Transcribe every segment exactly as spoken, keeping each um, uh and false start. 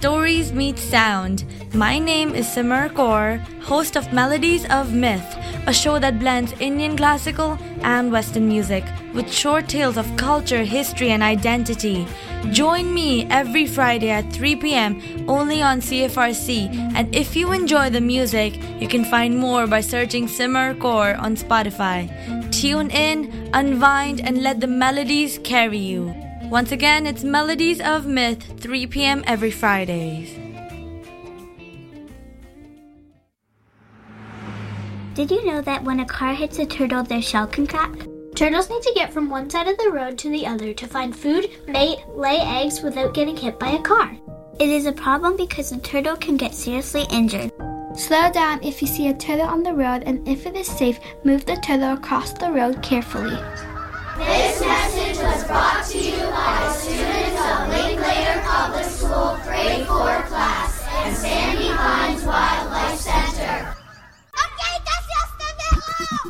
stories meet sound. My name is Simar Kaur, host of Melodies of Myth, a show that blends Indian classical and Western music with short tales of culture, history, and identity. Join me every Friday at three p.m. only on C F R C. And if you enjoy the music, you can find more by searching Simar Kaur on Spotify. Tune in, unwind, and let the melodies carry you. Once again, it's Melodies of Myth, three p.m. every Fridays. Did you know that when a car hits a turtle, their shell can crack? Turtles need to get from one side of the road to the other to find food, mate, lay eggs without getting hit by a car. It is a problem because the turtle can get seriously injured. Slow down if you see a turtle on the road, and if it is safe, move the turtle across the road carefully. This message was brought to you by the students of Linklater Public School Grade four class and Sandy Pines Wildlife Center. Okay, das jest the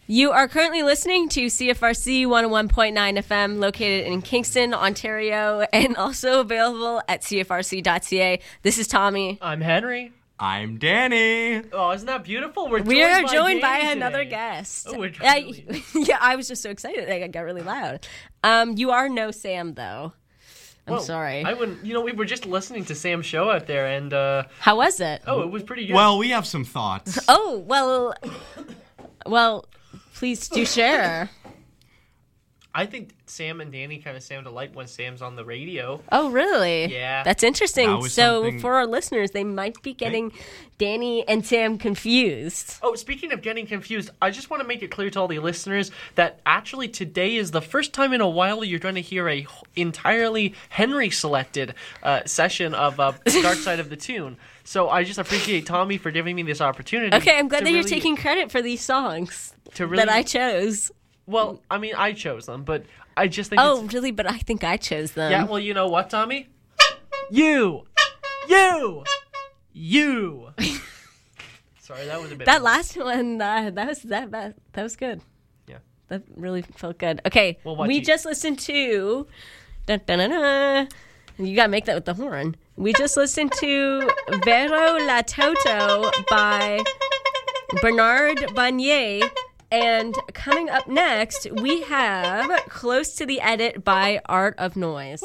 You are currently listening to C F R C one oh one point nine F M, located in Kingston, Ontario, and also available at C F R C dot C A. This is Tommy. I'm Henry. I'm Danny. Oh, isn't that beautiful? We're we joined are by joined Danny by today. another guest. Oh, we're I, yeah, I was just so excited. I got really loud. Um, you are no Sam, though. I'm well, sorry. I wouldn't. You know, we were just listening to Sam's show out there, and uh, how was it? Oh, it was pretty good. Well, we have some thoughts. Oh well, well, please do share. I think Sam and Danny kind of sound alike when Sam's on the radio. Oh, really? Yeah. That's interesting. That was so something- for our listeners, they might be getting Danny and Sam confused. Oh, speaking of getting confused, I just want to make it clear to all the listeners that actually today is the first time in a while you're going to hear a entirely Henry-selected uh, session of uh, Dark Side of the Tune. So I just appreciate Tommy for giving me this opportunity. Okay, I'm glad to that you're really- taking credit for these songs to really, that I chose. Well, I mean, I chose them, but I just think Oh, it's... really? But I think I chose them. Yeah, well, you know what, Tommy? You! You! You! Sorry, that was a bit... That last one, uh, that was that, that that was good. Yeah. That really felt good. Okay, Well, what we do you- just listened to... Dun, dun, dun, dun. You gotta make that with the horn. We just listened to Vero La Toto by Bernard Bagnier. And coming up next, we have Close to the Edit by Art of Noise.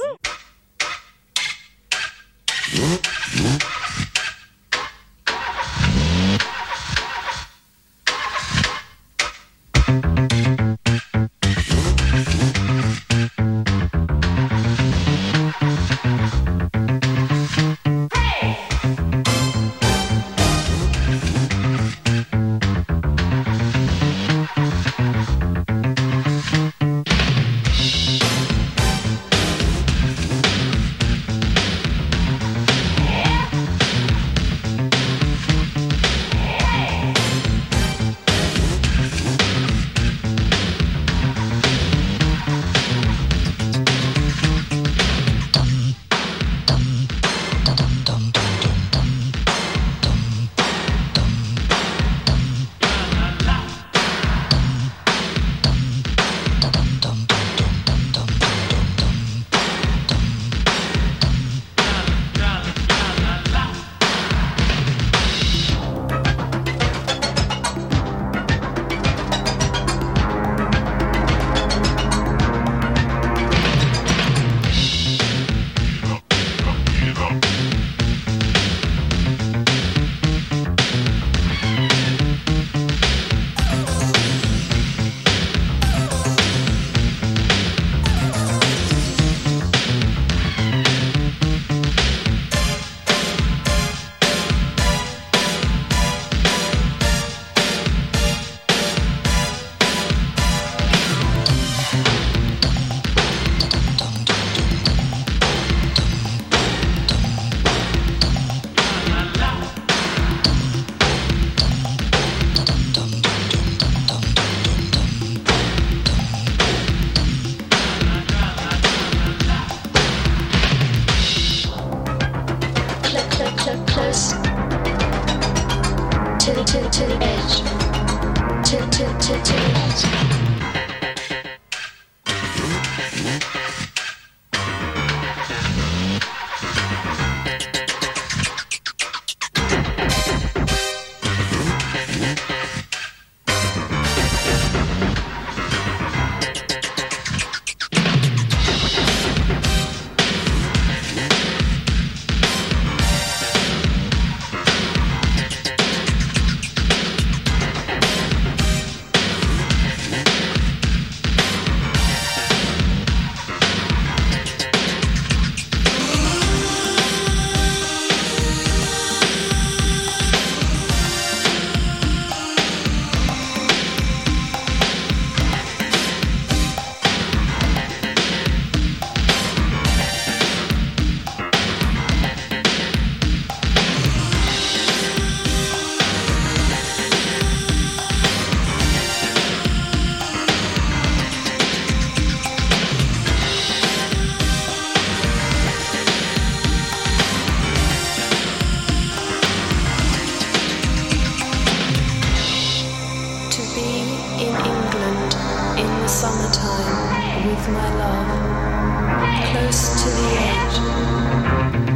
love, close to the edge.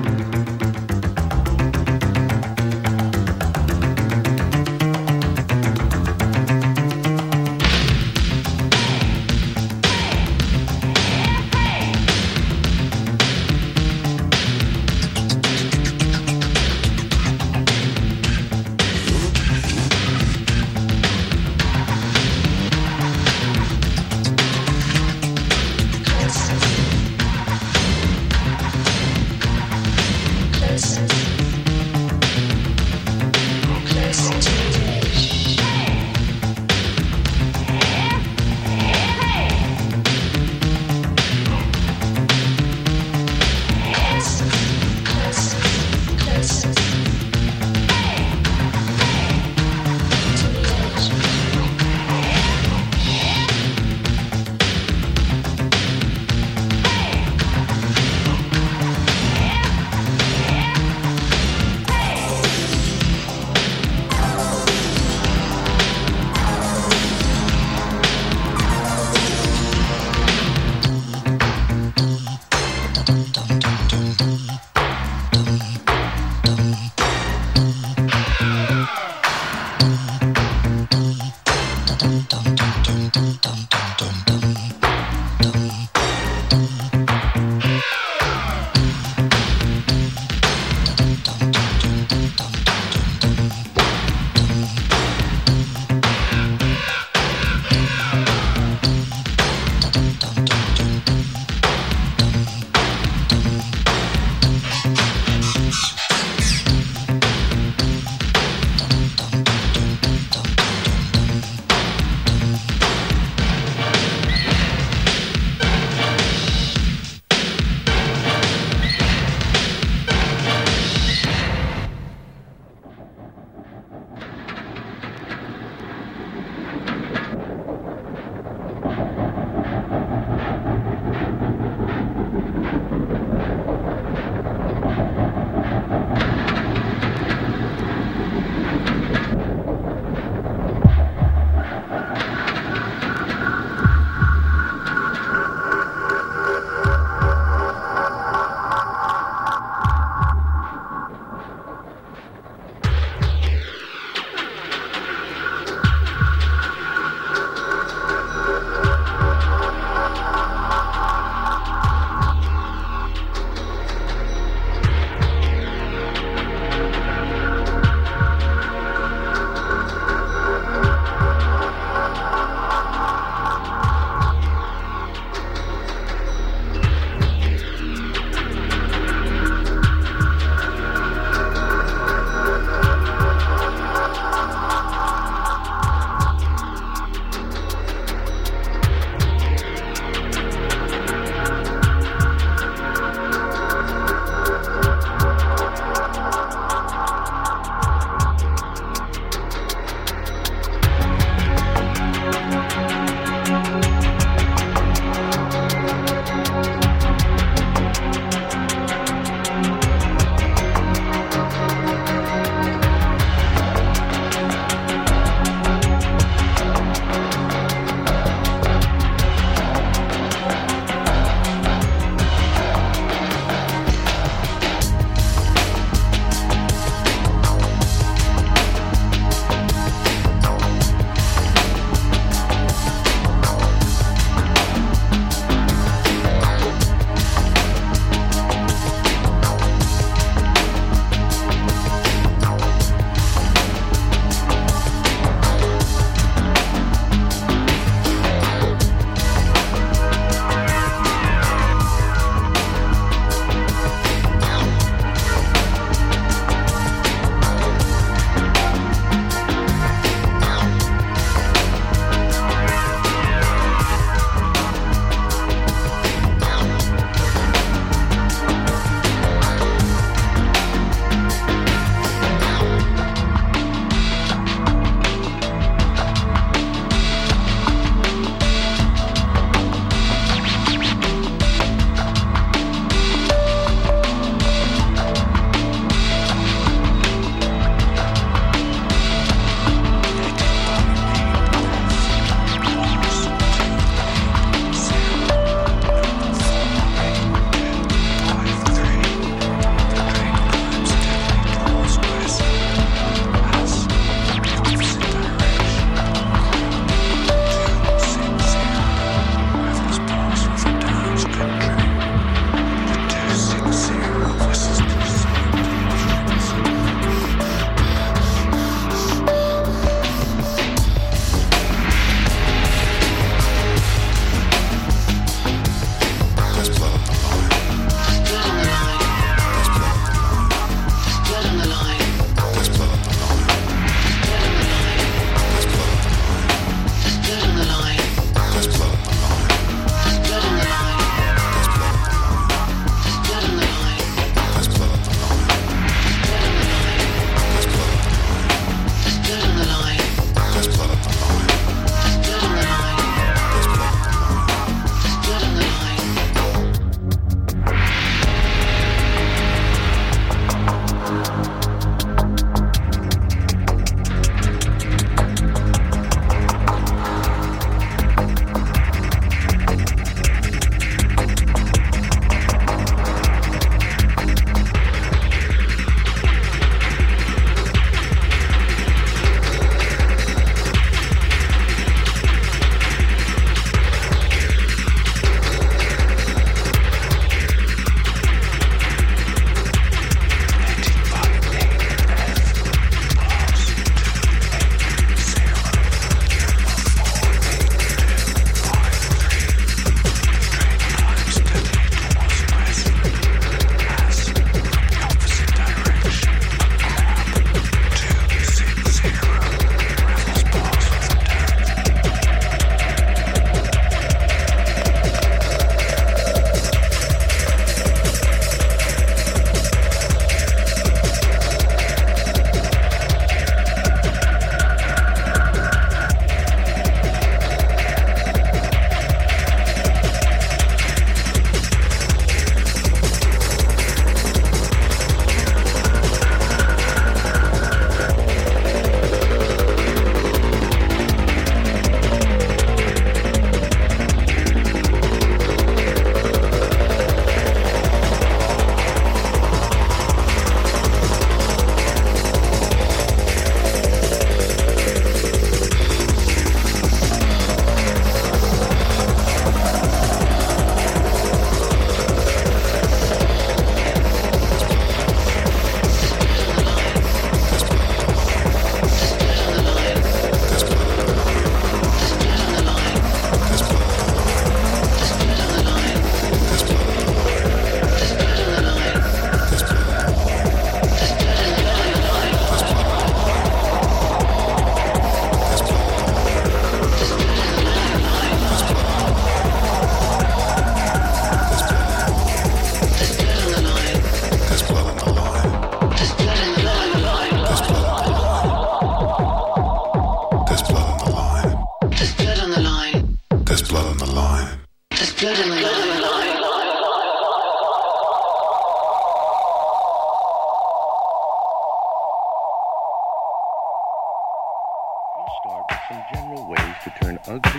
Close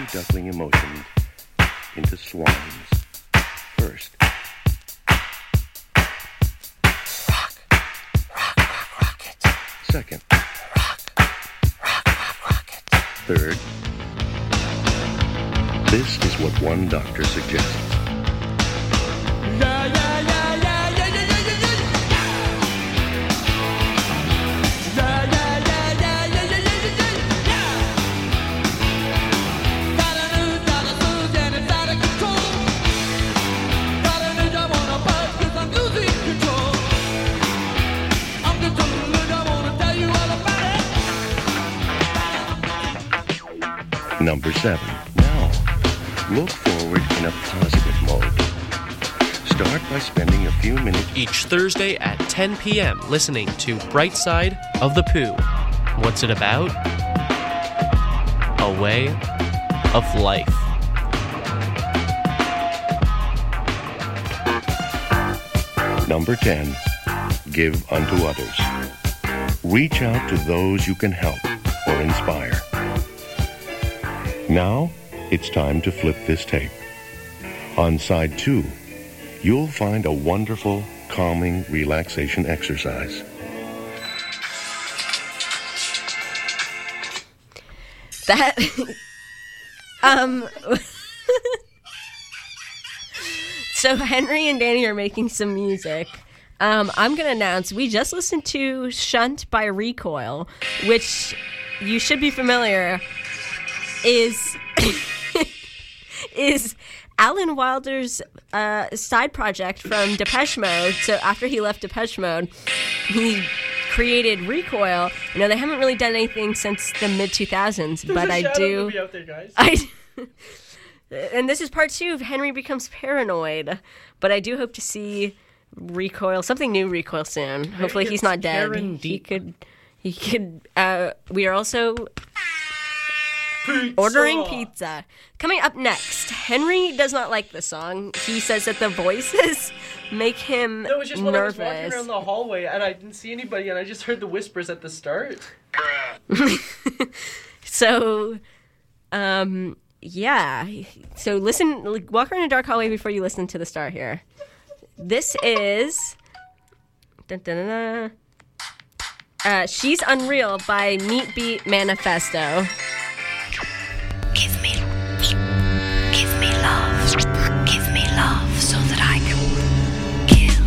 duckling emotions into swines. First, rock, rock, rock, rocket. Second, rock, rock, rock, rocket. Third, this is what one doctor suggests. Yeah, yeah, yeah, yeah, yeah, yeah, yeah, yeah, yeah. Yeah, yeah, yeah, yeah, yeah, yeah, yeah, yeah, yeah. Gotta lose, gotta lose, and it's out of control. Gotta lose, I wanna buzz, 'cause I'm losing control. I'm just gonna lose, I wanna tell you all about it. Number seven. Now, look forward in a positive mode. Start by spending a few minutes Each Thursday at ten p.m. listening to Bright Side of the Pooh. What's it about? A way of life. Number ten, give unto others. Reach out to those you can help or inspire. Now, it's time to flip this tape. On side two, you'll find a wonderful, calming relaxation exercise. That, um, so Henry and Danny are making some music. Um, I'm going to announce we just listened to Shunt by Recoil, which you should be familiar is is Alan Wilder's uh, side project from Depeche Mode. So after he left Depeche Mode, he created Recoil. You know, they haven't really done anything since the mid two thousands, There's but a I Shadow do. movie out there, guys. I, and this is part two of Henry Becomes Paranoid. But I do hope to see Recoil, something new Recoil soon. Maybe Hopefully he's it's not dead. Karen He Deep. could. He could. Uh, we are also Pizza. ordering pizza. Coming up next, Henry does not like the song. He says that the voices make him No, it was just when nervous. I was walking around the hallway and I didn't see anybody and I just heard the whispers at the start. So, um, yeah. So listen, like, walk around a dark hallway before you listen to the star here. This is dun, dun, dun, dun. Uh, She's Unreal by Neat Beat Manifesto. Give me, give me love, give me love so that I can kill,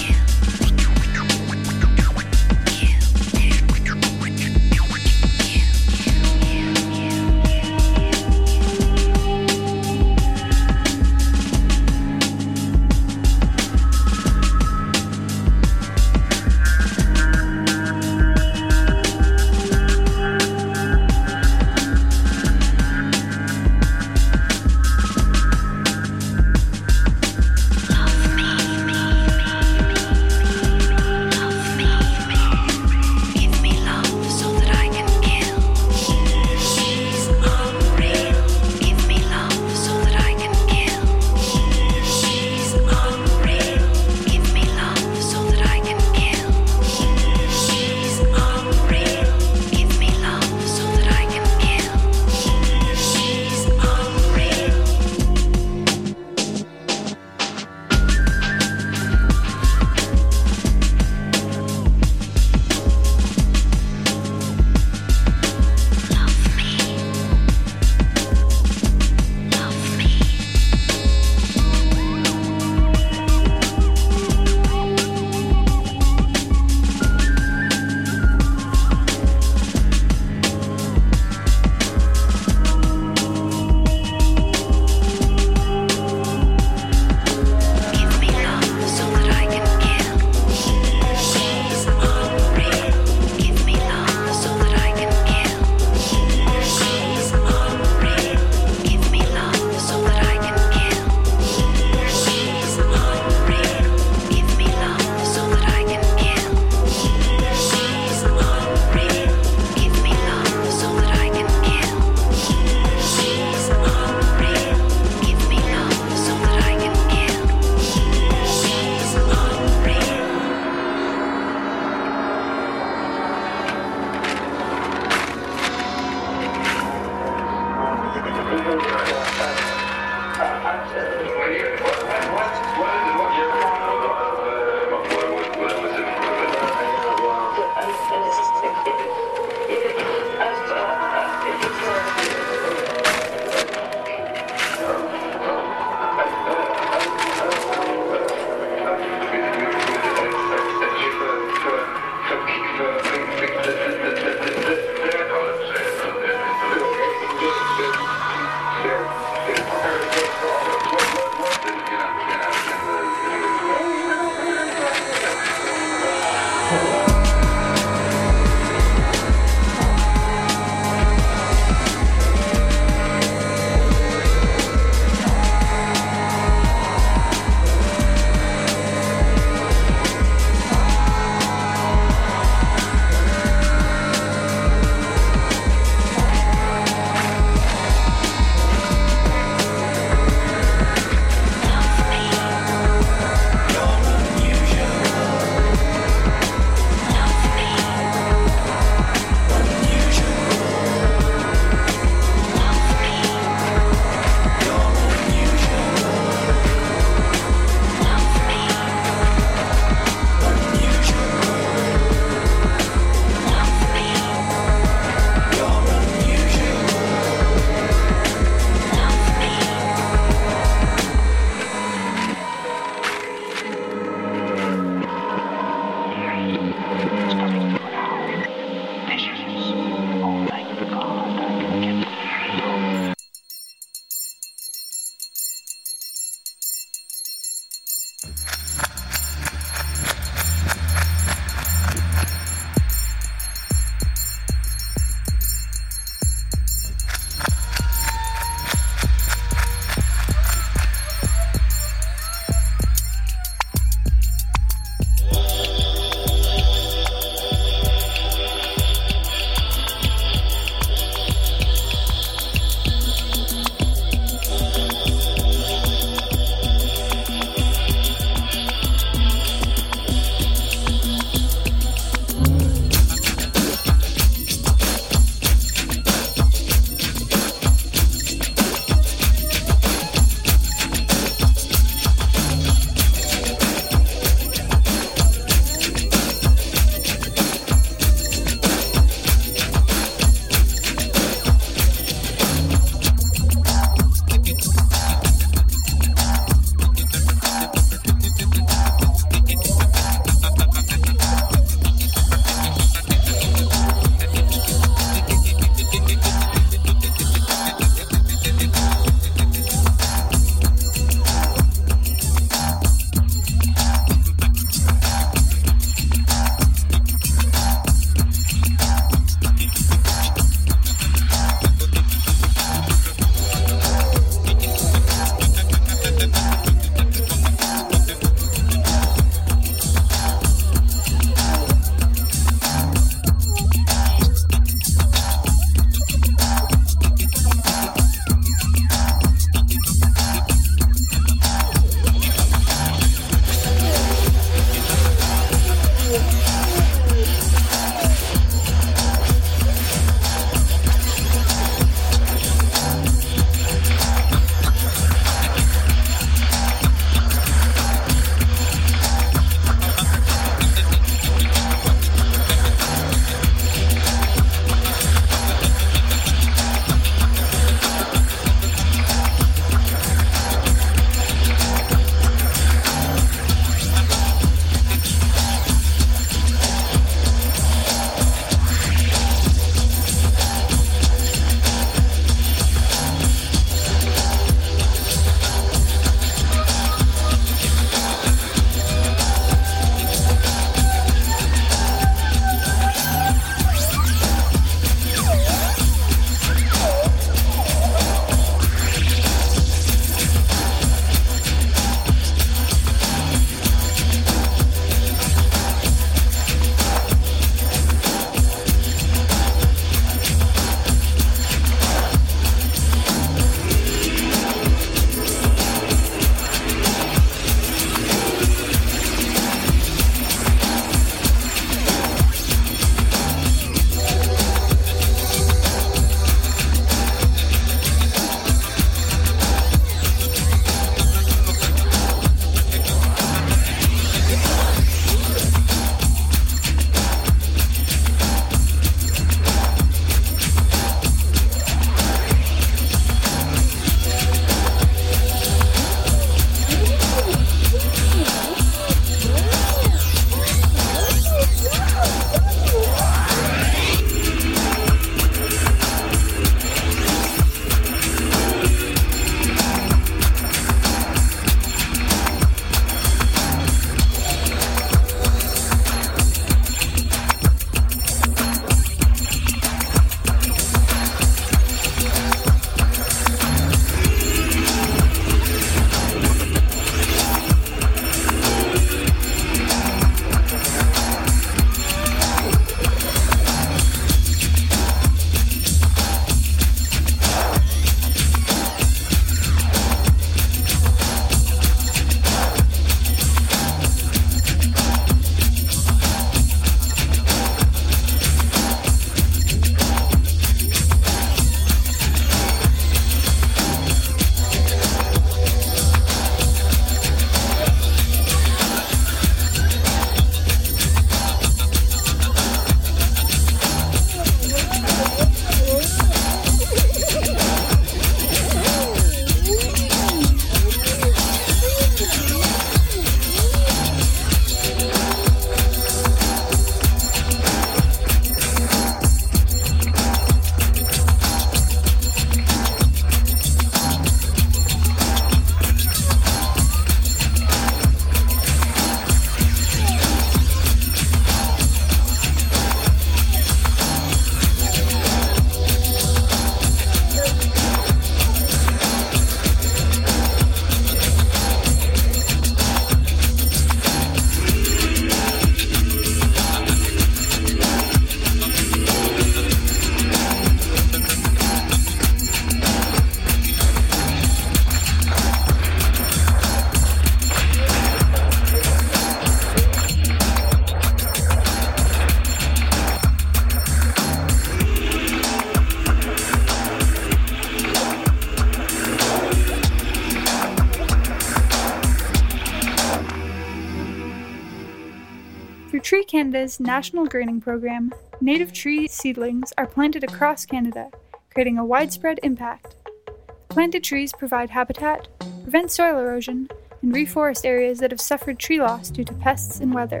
Canada's national greening program, native tree seedlings are planted across Canada, creating a widespread impact. Planted trees provide habitat, prevent soil erosion, and reforest areas that have suffered tree loss due to pests and weather.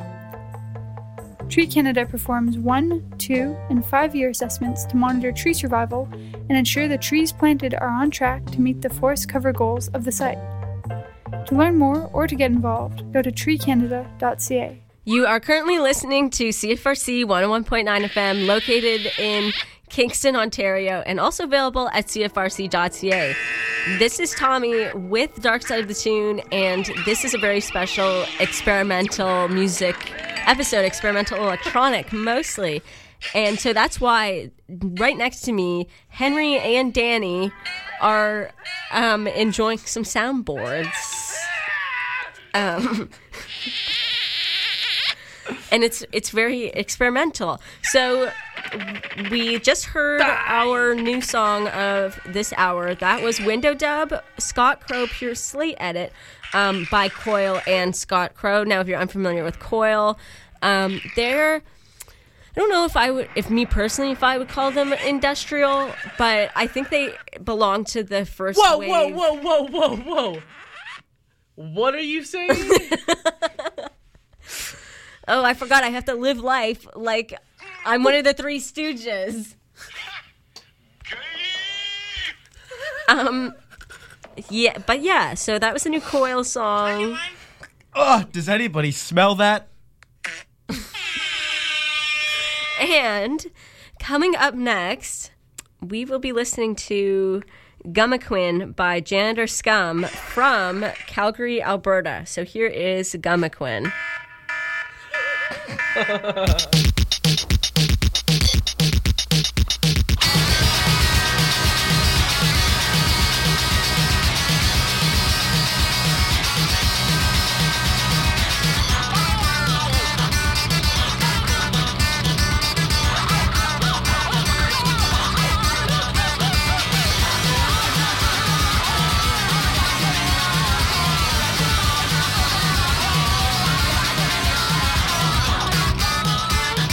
Tree Canada performs one, two, and five-year assessments to monitor tree survival and ensure the trees planted are on track to meet the forest cover goals of the site. To learn more or to get involved, go to tree canada dot c a. You are currently listening to C F R C one oh one point nine F M, located in Kingston, Ontario, and also available at c f r c dot c a. This is Tommy with Dark Side of the Tune, and this is a very special experimental music episode, experimental electronic mostly. And so that's why right next to me, Henry and Danny are um, enjoying some soundboards. Um, and it's it's very experimental. So we just heard our new song of this hour. That was Window Dub, Scott Crow Pure Slate Edit um, by Coil and Scott Crow. Now, if you're unfamiliar with Coil, um, they're, I don't know if I would, if me personally, if I would call them industrial, but I think they belong to the first whoa, wave. Whoa, whoa, whoa, whoa, whoa, whoa. What are you saying? Oh, I forgot I have to live life like I'm one of the Three Stooges. Um, yeah, but yeah, so that was the new Coil song. Oh, does anybody smell that? And coming up next, we will be listening to Gummaquin by Janitor Scum from Calgary, Alberta. So here is Gummaquin. Thank you.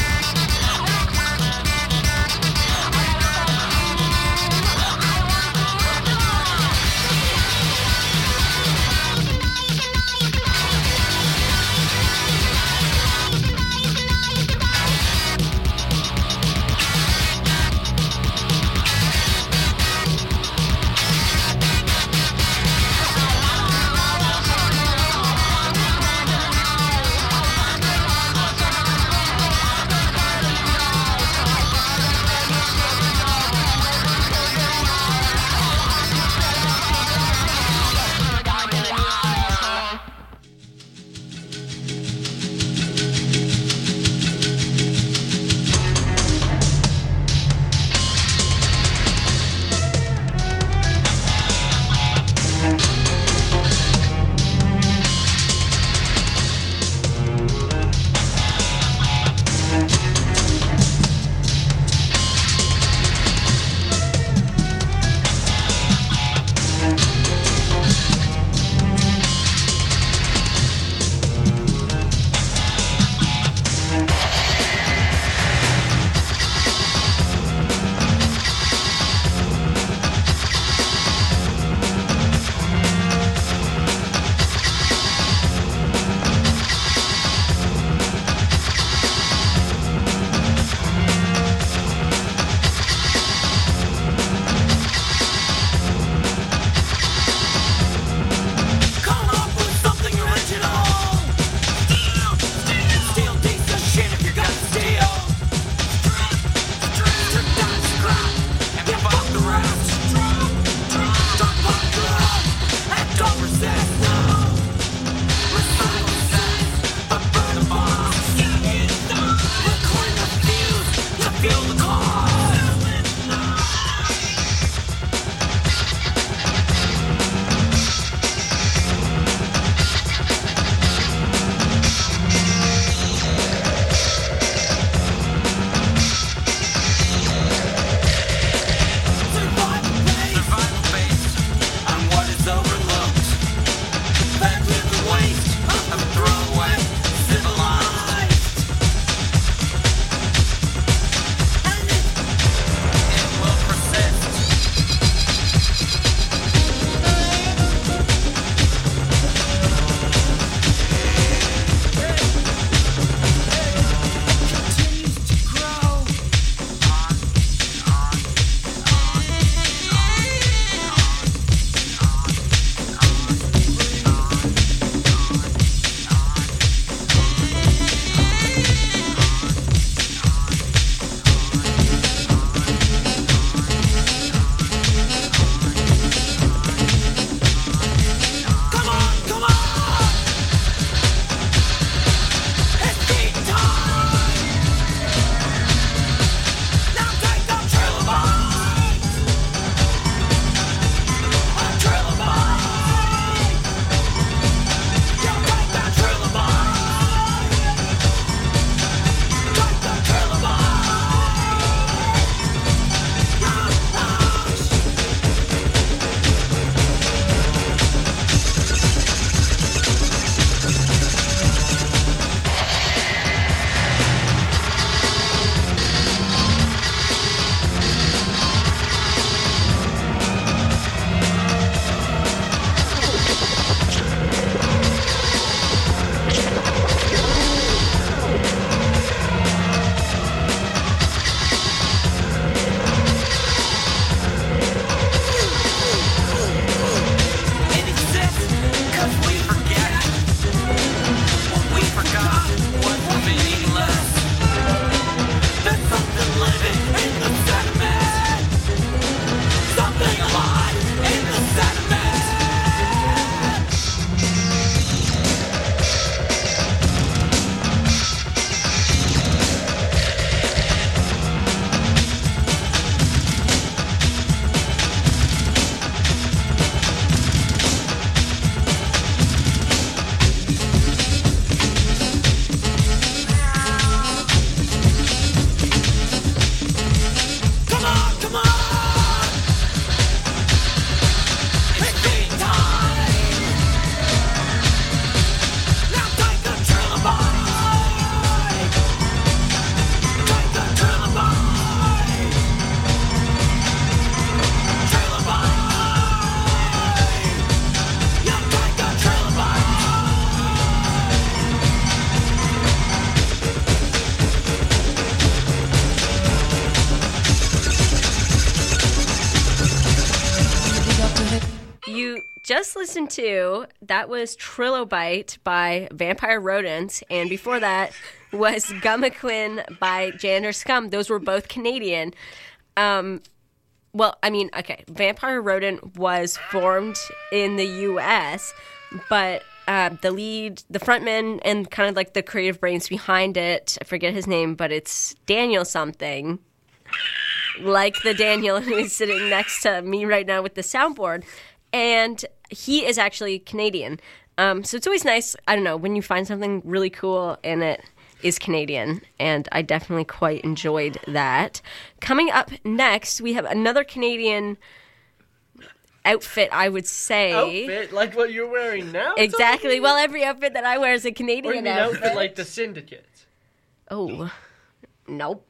you just listened to, that was Trilobite by Vampire Rodents, and before that was Gummaquin by Janitor Scum. Those were both Canadian. Um, well, I mean, okay, Vampire Rodent was formed in the U S, but uh, the lead, the frontman, and kind of like the creative brains behind it, I forget his name, but it's Daniel something. Like the Daniel who is sitting next to me right now with the soundboard. And he is actually Canadian. Um, so it's always nice, I don't know, when you find something really cool and it is Canadian. And I definitely quite enjoyed that. Coming up next, we have another Canadian outfit, I would say. Outfit? Like what you're wearing now? Exactly. Well, every outfit that I wear is a Canadian or you mean outfit. outfit like the Syndicate? Oh, nope.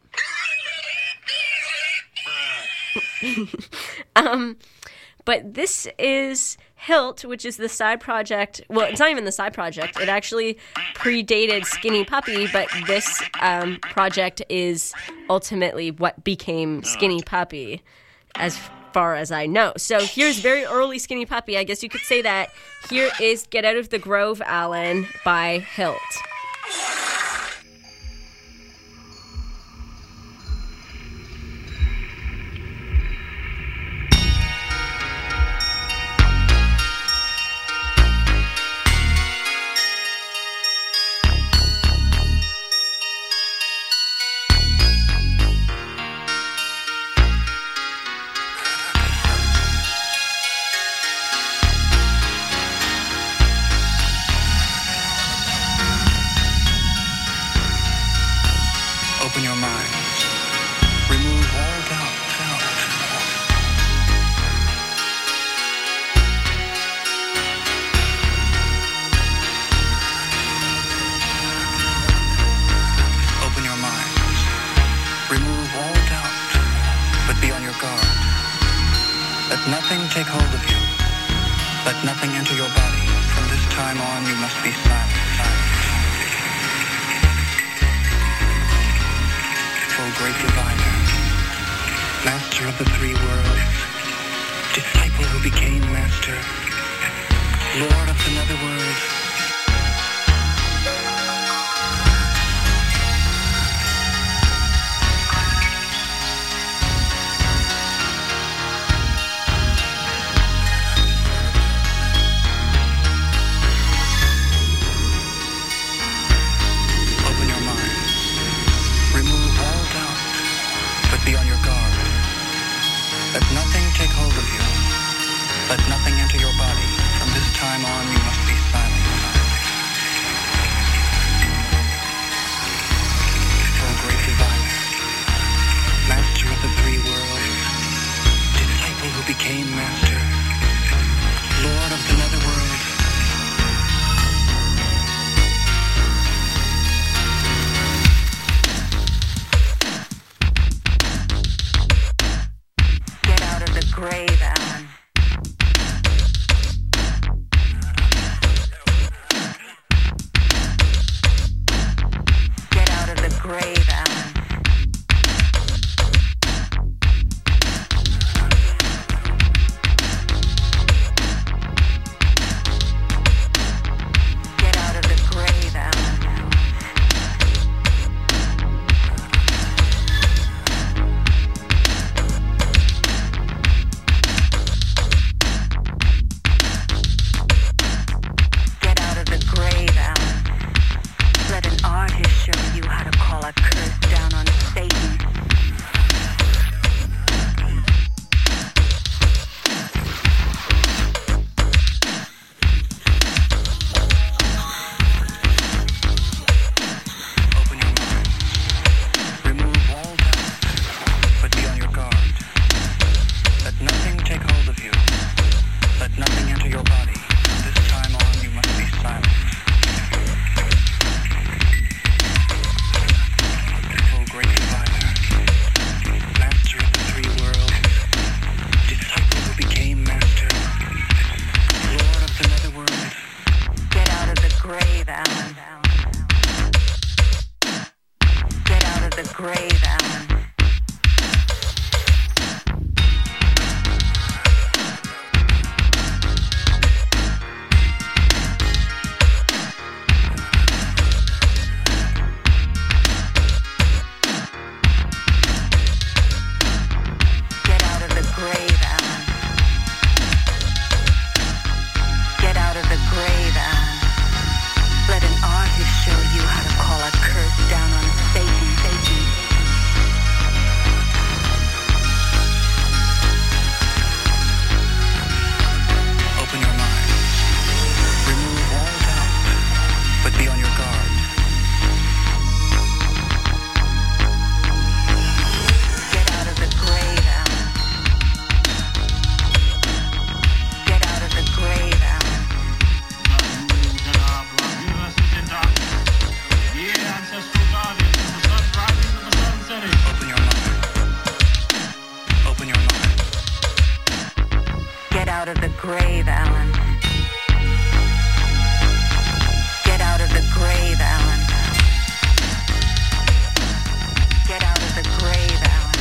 um, but this is Hilt, which is the side project. Well, it's not even the side project. It actually predated Skinny Puppy, but this um, project is ultimately what became Skinny Puppy, as far as I know. So here's very early Skinny Puppy. I guess you could say that. Here is Get Out of the Grove, Alan, by Hilt. Open your minds. Remove all doubt. doubt. Open your minds. Remove all doubt, but be on your guard. Let nothing take hold of you. Let nothing enter your body. From this time on, you must be silent. silent. O great diviner, master of the three worlds, disciple who became master, lord of the netherworld. Be on your guard. Let nothing take hold of you. Let nothing enter your body. From this time on, you must be silent. O great diviner, master of the three worlds, disciple who became master, lord of the netherworld. Grave, Alan. Get out of the grave, Alan. Get out of the grave, Alan. out of the grave, Alan. Get out of the grave, Alan. Get out of the grave, Alan.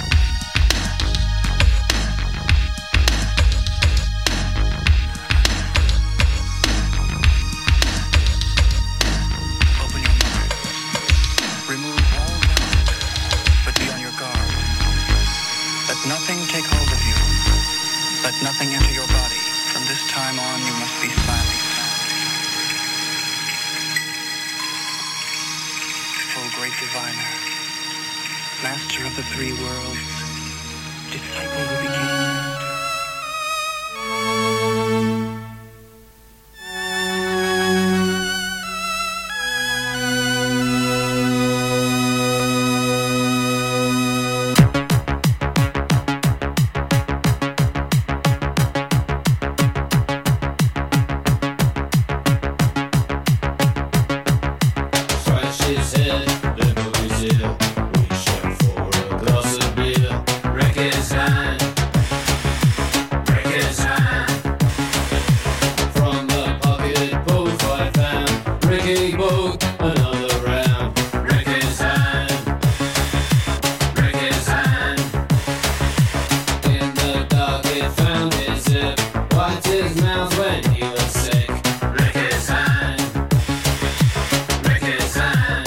Open your mind. Remove all doubt, but be on your guard. Let nothing take hold of you. Let nothing enter your body. From this time on, you must be silent. O great diviner, master of the three worlds, disciple who became master. Scratch his head, then move his ear. Reach out for a glass of beer. Break his hand, break his hand. From the pocket, pull five pound. Ricky boat, another round. Break his hand, break his hand. In the dark, it found his zip. Wiped his mouth when he was sick. Break his hand. Break his hand.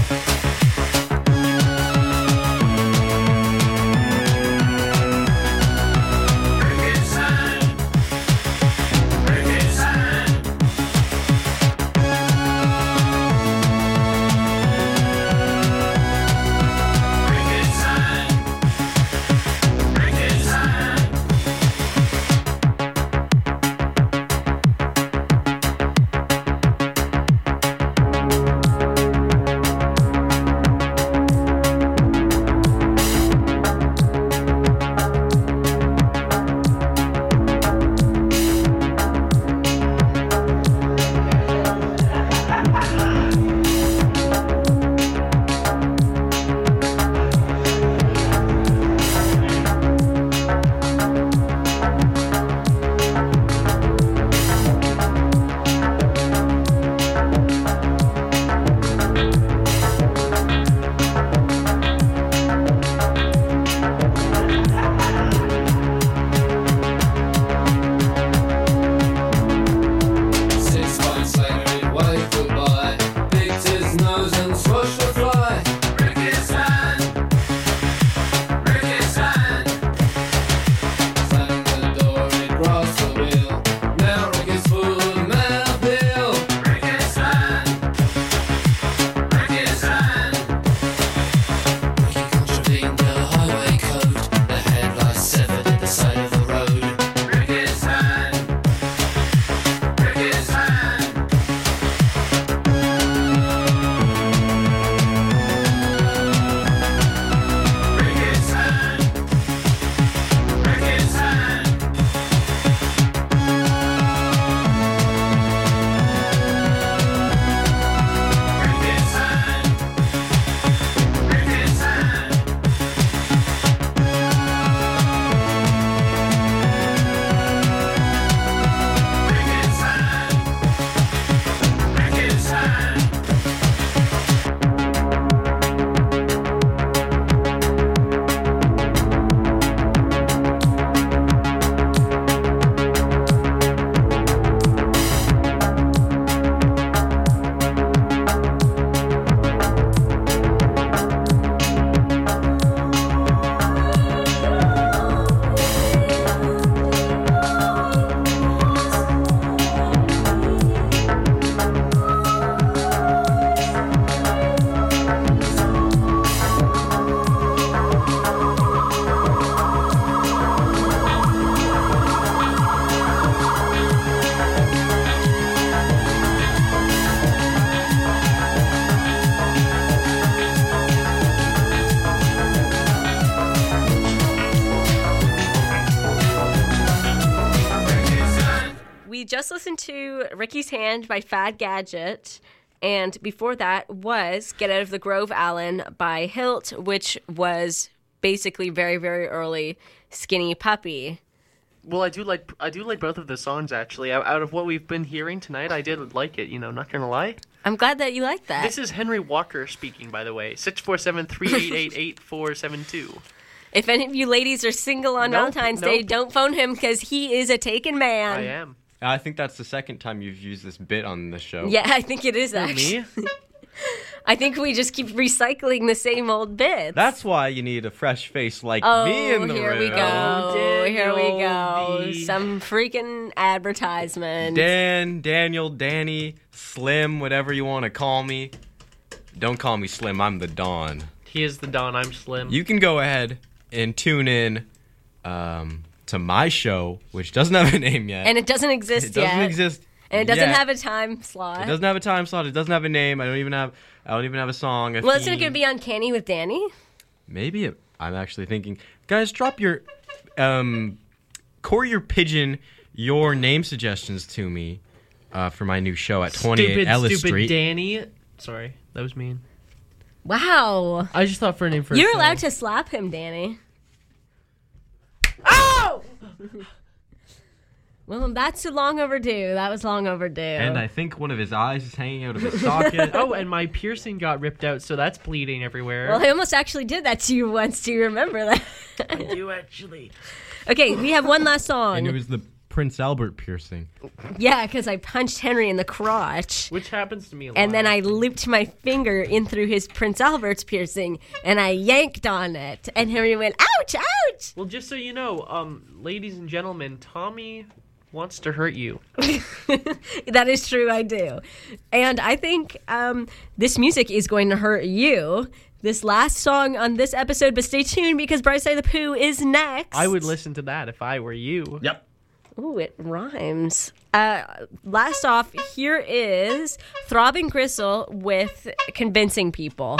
Break his hand. Break his hand. Break his hand. Break his hand. Six months later, he waved goodbye, picked his nose and squashed a fly. Break his hand, break his hand. Slamming the door, he crossed the wheel. Now Rick is full of mouth peel. Break his hand, break his hand. Ricky contravened the highway code. The headlights severed at the side of the road. Break his hand. Break his hand. Break his hand. Break his hand. Break his hand. Break his hand. Break his hand. Break his hand. We just listened to Ricky's Hand by Fad Gadget, and before that was Get Out of the Grove, Alan by Hilt, which was basically very, very early Skinny Puppy. Well, I do like I do like both of the songs actually. Out out of what we've been hearing tonight, I did like it. You know, not gonna lie. I'm glad that you like that. This is Henry Walker speaking, by the way. Six four seven three eight eight eight four seven two. If any of you ladies are single on Nope, Valentine's nope. Day, don't phone him because he is a taken man. I am. I think that's the second time you've used this bit on the show. Yeah, I think it is Who, actually. me? I think we just keep recycling the same old bits. That's why you need a fresh face like Oh, me in the here room. we go. Here we go. Daniel V. Some freaking advertisement. Dan, Daniel, Danny, Slim, whatever you want to call me. Don't call me Slim. I'm the Don. He is the Don. I'm Slim. You can go ahead and tune in um, to my show, which doesn't have a name yet. And it doesn't exist It doesn't yet. exist. And it doesn't yet. have a time slot. It doesn't have a time slot. It doesn't have a name. I don't even have. I don't even have a song. A Well, isn't it theme. going to be Uncanny with Danny? Maybe it, I'm actually thinking, guys, drop your um, courier pigeon your name suggestions to me uh, for my new show at twenty-eight Stupid, Ellis stupid Street. Danny. Sorry, that was mean. Wow. I just thought for a name for. a You're show. allowed to slap him, Danny. Oh! Well, that's long overdue. That was long overdue. And I think one of his eyes is hanging out of his socket. Oh, and my piercing got ripped out, so that's bleeding everywhere. Well, I almost actually did that to you once. Do you remember that? I do actually. Okay, we have one last song. And it was the Prince Albert piercing. Yeah, because I punched Henry in the crotch. Which happens to me a lot. And then I looped my finger in through his Prince Albert's piercing, and I yanked on it. And Henry went, ouch, ouch! Well, just so you know, um, ladies and gentlemen, Tommy wants to hurt you. That is true, I do. And I think um, this music is going to hurt you. This last song on this episode, but stay tuned because Bryce Eye the Pooh is next. I would listen to that if I were you. Yep. Ooh, it rhymes. Uh, last off, here is Throbbing Gristle with Convincing People.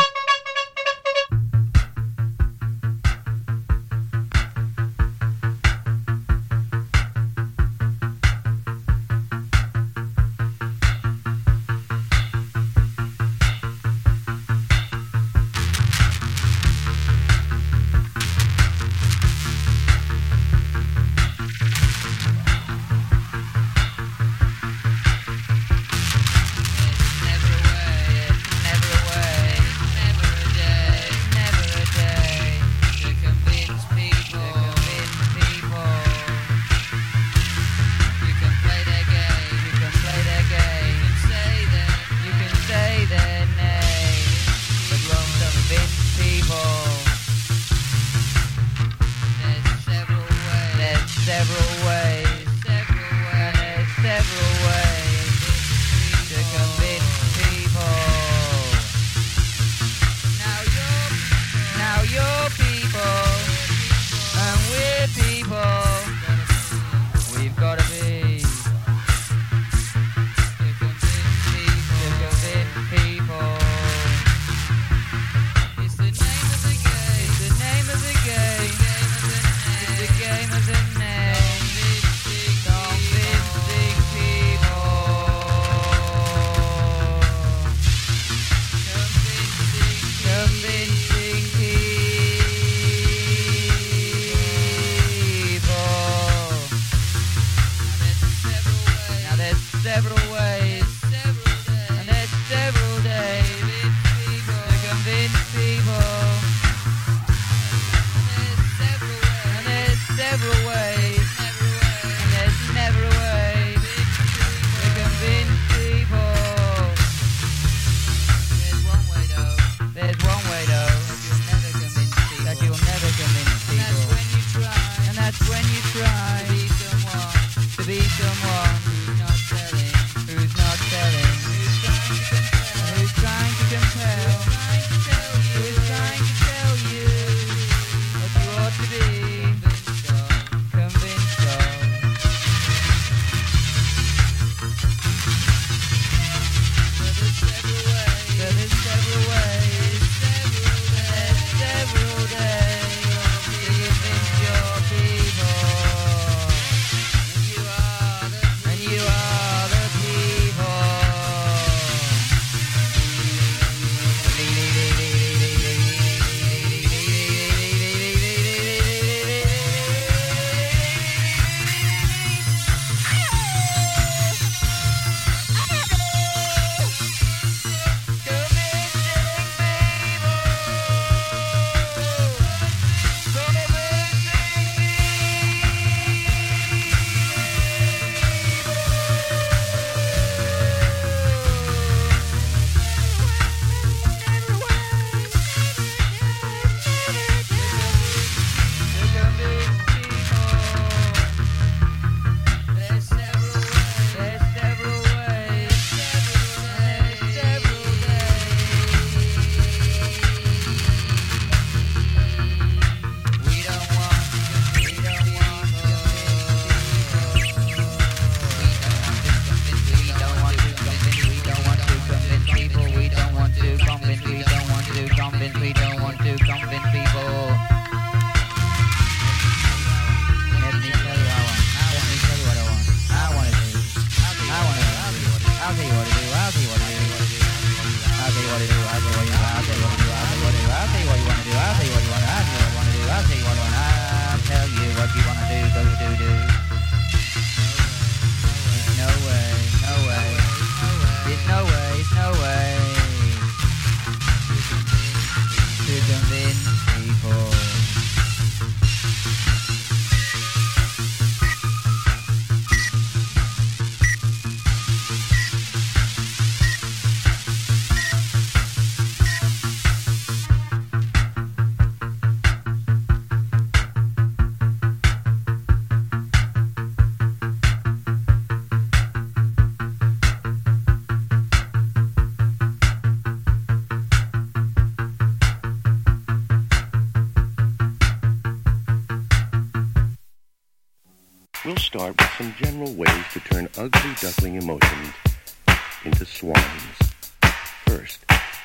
we'll start with some general ways to turn ugly duckling emotions into swans. First,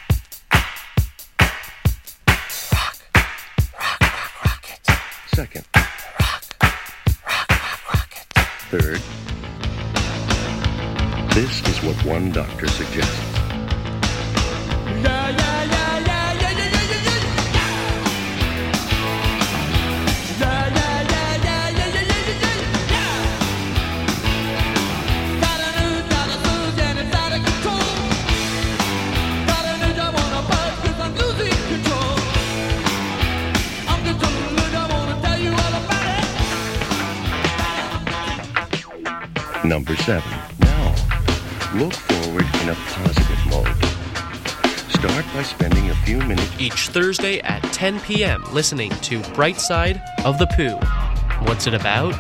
rock, rock, rock, rocket. Second, rock, rock, rock, rocket. Third, this is what one doctor suggests. Yeah, yeah, yeah, yeah, yeah, yeah, yeah, yeah, yeah. Yeah, yeah, yeah, yeah, yeah, yeah, yeah, yeah, yeah. Got a new, got a booze and it's out of control. Got a new, I wanna buzz 'cause I'm losing control. I'm just a look, I wanna tell you all about it. Number seven. Now, look forward in a positive mode. Start by spending a few minutes Each Thursday at ten p.m. listening to Bright Side of the Pooh. What's it about?